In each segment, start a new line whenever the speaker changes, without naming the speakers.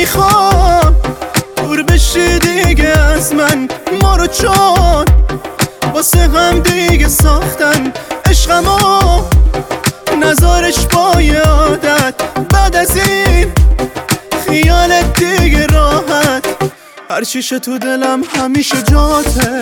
میخوام دور بشی دیگه از من، ما رو چون واسه هم دیگه ساختن عشقمو، نذارش با یه عادت بعد از این خیالت دیگه راحت. هرچیشه تو دلم همیشه جاته،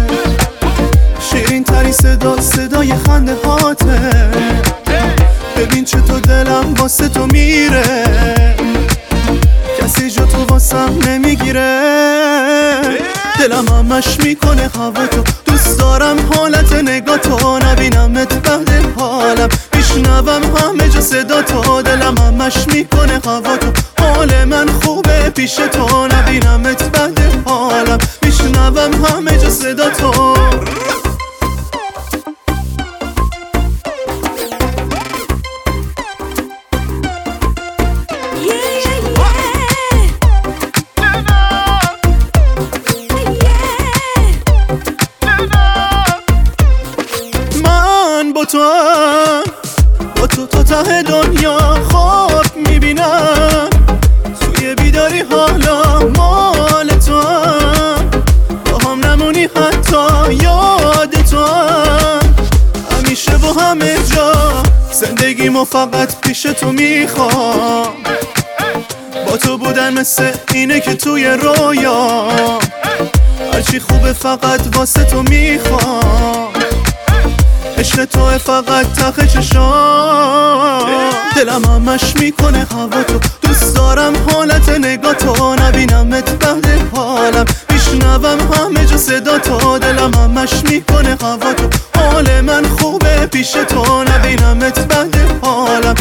شیرین ترین صدا صدای خنده هاته. ببین چطور دلم واسه تو میره، کسی جا تو واسم نمیگیره. دلم همش میکنه هوا تو، دوست دارم حالت نگاه تو، نبینمت بعد حالم میشنوم همه جا صدا تو. دلم همش میکنه هوا تو، حال من خوبه پیش تو، نبینمت بعد حالم میشنوم همه جا صدا تو. با تو تا ته دنیا خواب میبینم، توی بیداری حالا مال تو هم، با هم نمونی حتی یاد تو هم. همیشه با همه جا زندگیمو فقط پیش تو میخوام، با تو بودن مثل اینه که توی رویا، هرچی خوبه فقط واسه تو میخوام، عشق توه فقط ته چشام. دلم همش میکنه هوا تو، دوست دارم حالت نگاه تو، نبینمت بعد حالم میشنوم همه جا صدا تو. دلم همش میکنه هوا تو، حال من خوبه پیش تو، نبینمت بعد حالم